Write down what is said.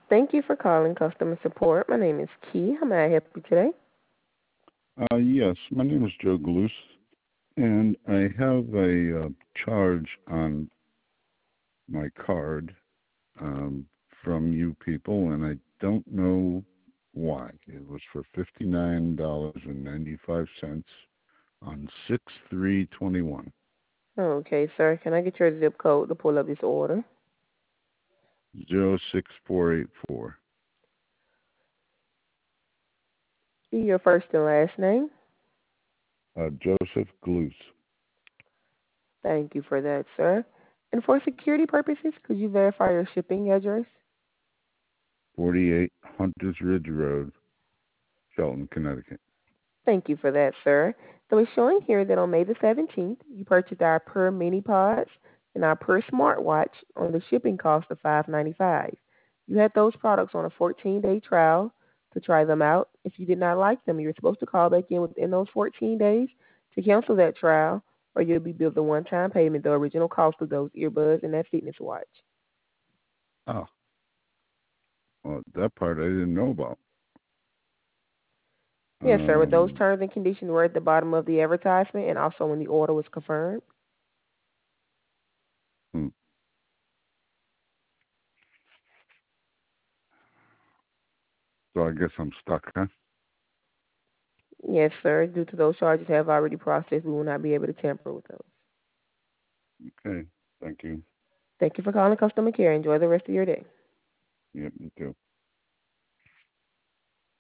Thank you for calling customer support. My name is Key. How may I help you today? Yes, my name is Joe Galoose, and I have a charge on my card from you people, and I don't know why. It was for $59.95 on 6/3/21. Okay, sir. Can I get your zip code to pull up this order? 06484. Your first and last name. Joseph Galoose. Thank you for that, sir. And for security purposes, could you verify your shipping address? 48 Hunters Ridge Road, Shelton, Connecticut. Thank you for that, sir. So it's showing here that on May the 17th, you purchased our Per Mini Pods and our Per Smartwatch on the shipping cost of $5.95. You had those products on a 14-day trial to try them out. If you did not like them, you're supposed to call back in within those 14 days to cancel that trial, or you'll be billed the one-time payment, the original cost of those earbuds and that fitness watch. Oh, well, that part I didn't know about. Yes, sir. But those terms and conditions were at the bottom of the advertisement and also when the order was confirmed. Hmm. So I guess I'm stuck, huh? Yes, sir. Due to those charges have already processed, we will not be able to tamper with those. Okay. Thank you. Thank you for calling customer care. Enjoy the rest of your day. Yep, you too.